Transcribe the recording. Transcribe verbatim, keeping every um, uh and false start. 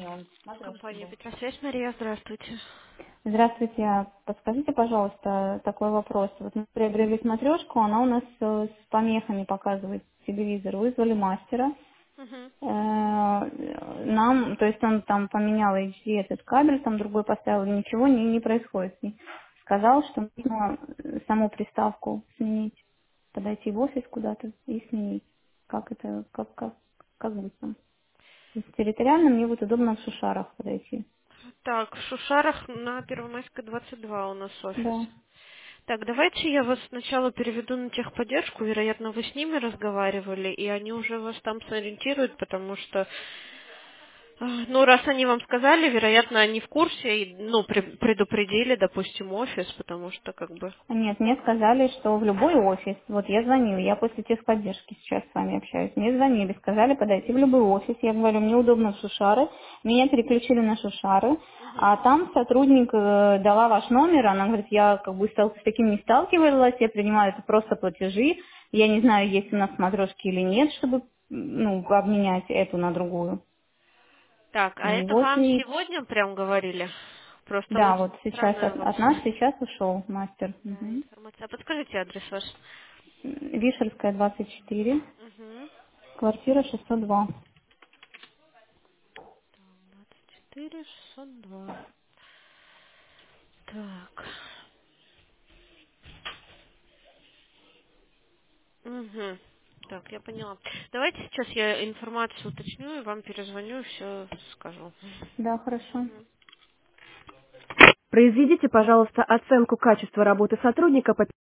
мне он матрешки Компания был. Петросвязь, Мария, здравствуйте. Здравствуйте, а подскажите, пожалуйста, такой вопрос. Вот мы приобрели смотрешку, она у нас э, с помехами показывает телевизор. Вызвали мастера. Мгм. Э, Нам, то есть он там поменял эйч ди этот кабель, там другой поставил, ничего не, не происходит. И сказал, что нужно э, саму приставку сменить, подойти в офис куда-то и сменить. Как это, как, как, как быть там? То есть территориально мне будет удобно в Шушарах подойти. Так, в Шушарах на Первомайской двадцать два у нас офис. Да. Так, давайте я вас сначала переведу на техподдержку. Вероятно, вы с ними разговаривали, и они уже вас там сориентируют, потому что, а, ну, раз они вам сказали, вероятно, они в курсе, и, ну, пре- предупредили, допустим, офис, потому что, как бы... Нет, мне сказали, что в любой офис, вот я звонила, я после техподдержки сейчас с вами общаюсь, мне звонили, сказали подойти в любой офис, я говорю, мне удобно в Шушары, меня переключили на Шушары, Мгм. а там сотрудник э, дала ваш номер, она говорит, я как бы стал- с таким не сталкивалась, я принимаю это просто платежи, я не знаю, есть у нас смотрешки или нет, чтобы ну, обменять эту на другую. Так, а И это вот вам и сегодня прям говорили? Просто да, очень вот сейчас странная от, у вас от нас сейчас ушел мастер. да, Мгм. информация. А подскажите адрес ваш. Вишерская, двадцать четыре. Угу. Квартира шестьсот два. двадцать четыре шестьсот два. Так. Угу. Так, я поняла. Давайте сейчас я информацию уточню и вам перезвоню, все скажу. Да, хорошо. Мгм. Произведите, пожалуйста, оценку качества работы сотрудника по